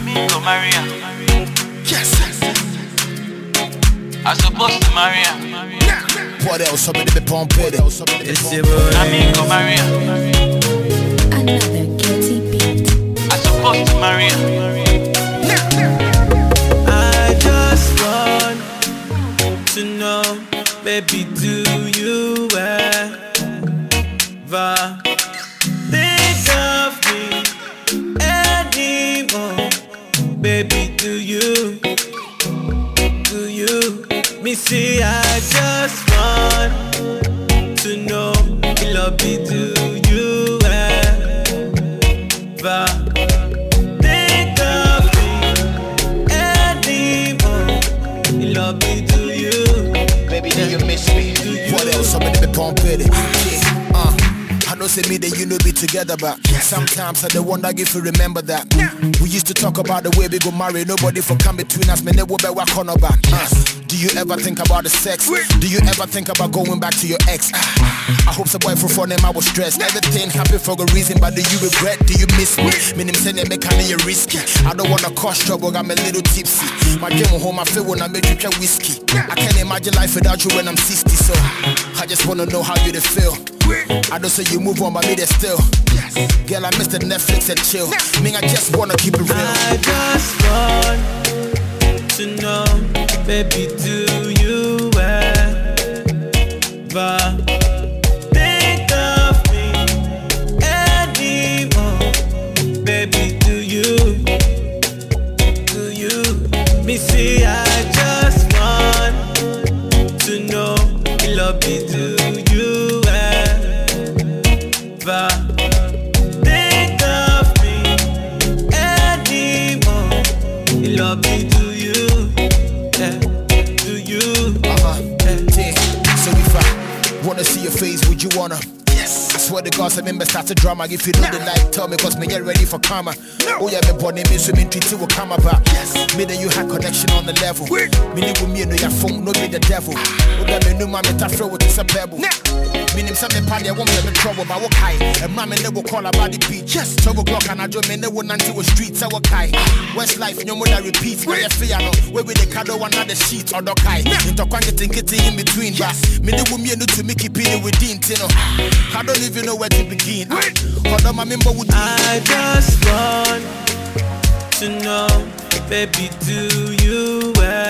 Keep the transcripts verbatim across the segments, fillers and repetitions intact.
mean to marry her. Yes. I supposed to marry her. What else? Somebody be pumping it. It's your boy. I mean to marry her. Another guilty beat. I supposed to marry her. I just want to know, baby, do you ever think of me anymore? Baby, do you, do you? Me see, I just want to know, love me, do you ever think of me anymore? Love me, do you? Baby, do you miss me? What else? Somebody be pumping it. Yeah. Uh. I know say me that you know be together, but sometimes I don't wonder if you remember that. We used to talk about the way we go marry, nobody for come between us, man, they will be walk on about. Uh, do you ever think about the sex? Do you ever think about going back to your ex? I hope some boy for fun him I was stressed. Everything happy for a reason, but do you regret? Do you miss me? Me them say they make me risky. I don't wanna cause trouble, I'm a little tipsy. My dream home I feel when I make you drink whiskey. I can't imagine life without you when I'm sixty, so I just wanna know how you they feel. I don't say you move on, but me they still. Girl, I miss the Netflix and chill. Me, I just wanna keep it real. I just want to know, baby, do you ever think of me anymore? Baby, do you, do you? Me see, I just want to know, love me, do you ever think of me anymore? Love me, do you? Yeah. Do you? Uh-huh. Yeah. Yeah. So if I wanna see your face, would you wanna? Yes. I swear to God, some members start a drama. If you know the night, tell me, cause me get ready for karma. Oh yeah, me born me swimming treat will come about. Yes. Me then you had connection on the level. Me need with me no your phone, no be the devil. Oh yeah, me no man me throw with this a pebble. Me name some party, I won't get in trouble, but what high? And mommy never call about the beach. Yes. twelve o'clock and I do me never until the streets. I walk high. West life, no more that repeats. Where you feel no, where with the cado another sheet or the kai. Into quantity getting in between. Yes. Me no with me no to make it pin within, you know. I don't even know where to begin. Hold on, my member would I just want to know, baby, do you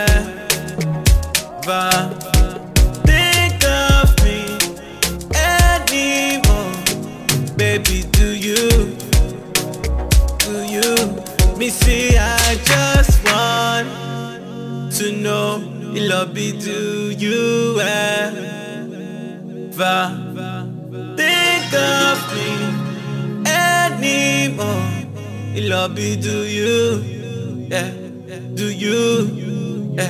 ever think of me anymore? Baby, do you, do you? Me see, I just want to know, love me, do you ever think of me anymore? Love me, do you? Yeah, do you? Yeah.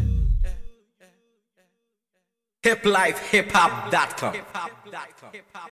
Hip life hip hop dot com